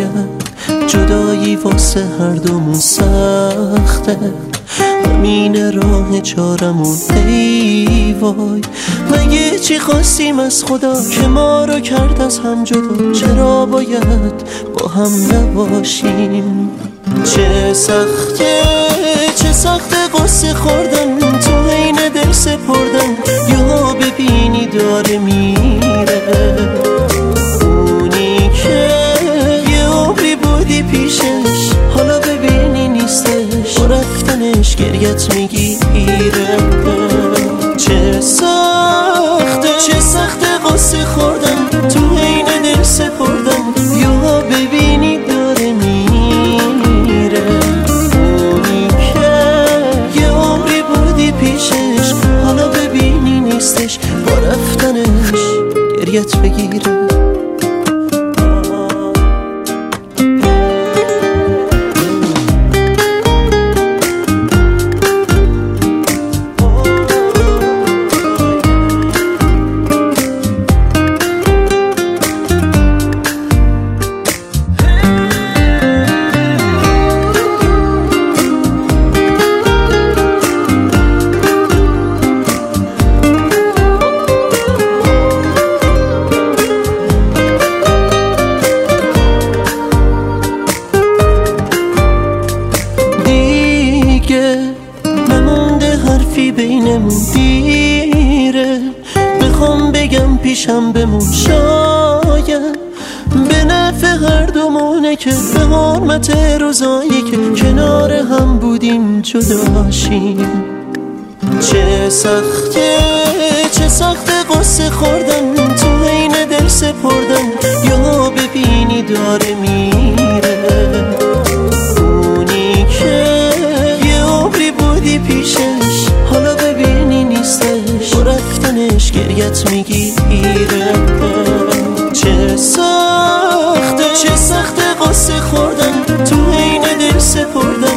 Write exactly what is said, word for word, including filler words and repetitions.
باید جدایی واسه هر دومون سخته، همین راه چارمون ای وای. مگه چی خواستیم از خدا که ما رو کرد از هم جدا؟ چرا باید با هم نباشیم؟ چه سخته چه سخته قصه خوردن تو عین دل سپردن، یا ببینی داره میره اونی که یه عمری بودی پیشش، حالا ببینی نیستش، با رفتنش گریت میگیره. چه سخته چه سخته قصه خوردن تو عین دل سپردن، یا ببینی داره میره اونی که یه عمری بودی پیشش، حالا ببینی نیستش، با رفتنش گریت بگیره. نمونده حرفی بینمون دیره، بخوام بگم پیشم بمون، شاید به نفع هر دومونه که به حرمت روزایی که کنار هم بودیم جداشیم. چه سخته چه سخته قصه خوردن تو عین دل سپردن، یا ببینی داره میره اونی که بودی پیشش، حالا ببینی نیستش، با رفتنش گریت میگیره. چه سخته چه سخته قصه خوردن تو عین دل سپردن،